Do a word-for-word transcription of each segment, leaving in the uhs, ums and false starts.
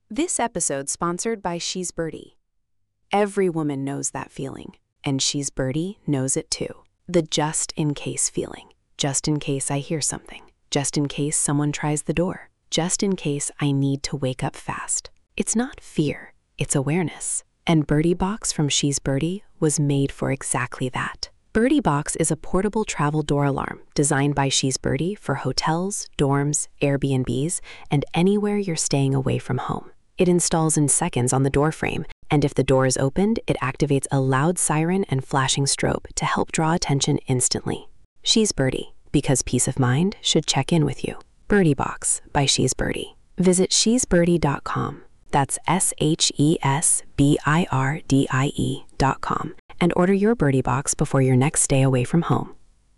This episode sponsored by She's Birdie. Every woman knows that feeling, and She's Birdie knows it too. The just-in-case feeling. Just in case I hear something. Just in case someone tries the door. Just in case I need to wake up fast. It's not fear, it's awareness. And Birdie Box from She's Birdie was made for exactly that. Birdie Box is a portable travel door alarm designed by She's Birdie for hotels, dorms, Airbnbs, and anywhere you're staying away from home. It installs in seconds on the door frame, and if the door is opened, it activates a loud siren and flashing strobe to help draw attention instantly. She's Birdie, because peace of mind should check in with you. Birdie Box by She's Birdie. Visit she's birdie dot com. That's S H E S B I R D I E dot com. And order your Birdie Box before your next stay away from home.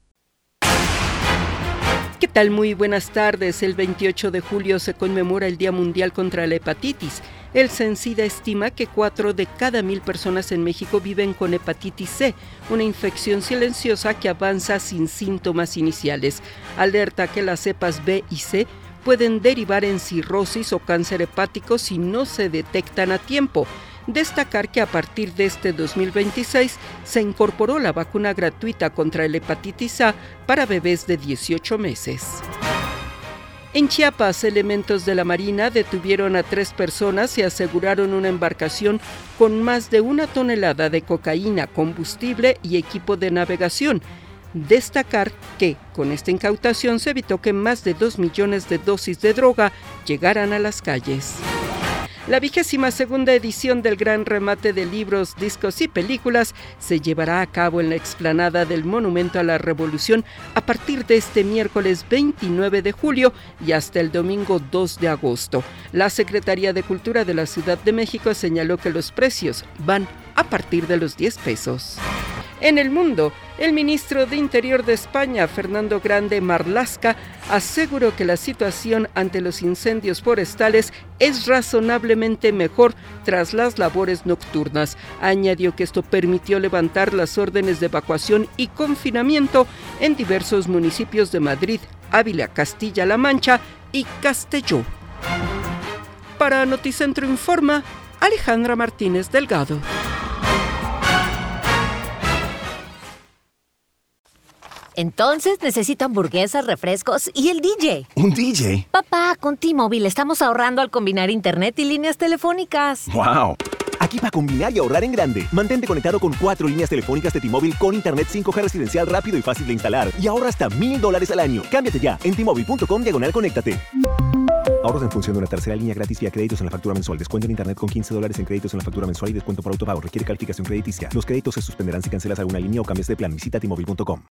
¿Qué tal? Muy buenas tardes. El veintiocho de julio se conmemora el Día Mundial contra la Hepatitis. El CENSIDA estima que cuatro de cada mil personas en México viven con hepatitis C, una infección silenciosa que avanza sin síntomas iniciales. Alerta que las cepas B y C pueden derivar en cirrosis o cáncer hepático si no se detectan a tiempo. Destacar que a partir de este dos mil veintiséis se incorporó la vacuna gratuita contra la hepatitis A para bebés de dieciocho meses. En Chiapas, elementos de la Marina detuvieron a tres personas y aseguraron una embarcación con más de una tonelada de cocaína, combustible y equipo de navegación. Destacar que con esta incautación se evitó que más de dos millones de dosis de droga llegaran a las calles. La vigésima segunda edición del Gran Remate de Libros, Discos y Películas se llevará a cabo en la explanada del Monumento a la Revolución a partir de este miércoles veintinueve de julio y hasta el domingo dos de agosto. La Secretaría de Cultura de la Ciudad de México señaló que los precios van a partir de los diez pesos. En el mundo, el ministro de Interior de España, Fernando Grande Marlaska, aseguró que la situación ante los incendios forestales es razonablemente mejor tras las labores nocturnas. Añadió que esto permitió levantar las órdenes de evacuación y confinamiento en diversos municipios de Madrid, Ávila, Castilla-La Mancha y Castelló. Para Noticentro Informa, Alejandra Martínez Delgado. Entonces necesito hamburguesas, refrescos y el D J. ¿Un D J? Papá, con T-Mobile estamos ahorrando al combinar internet y líneas telefónicas. ¡Wow! Aquí para combinar y ahorrar en grande. Mantente conectado con cuatro líneas telefónicas de T-Mobile con internet cinco G residencial rápido y fácil de instalar. Y ahorra hasta mil dólares al año. Cámbiate ya en T-Mobile punto com diagonal conéctate. Ahorros en función de una tercera línea gratis vía créditos en la factura mensual. Descuento en internet con quince dólares en créditos en la factura mensual y descuento por autopago. Requiere calificación crediticia. Los créditos se suspenderán si cancelas alguna línea o cambias de plan. Visita T Mobile punto com.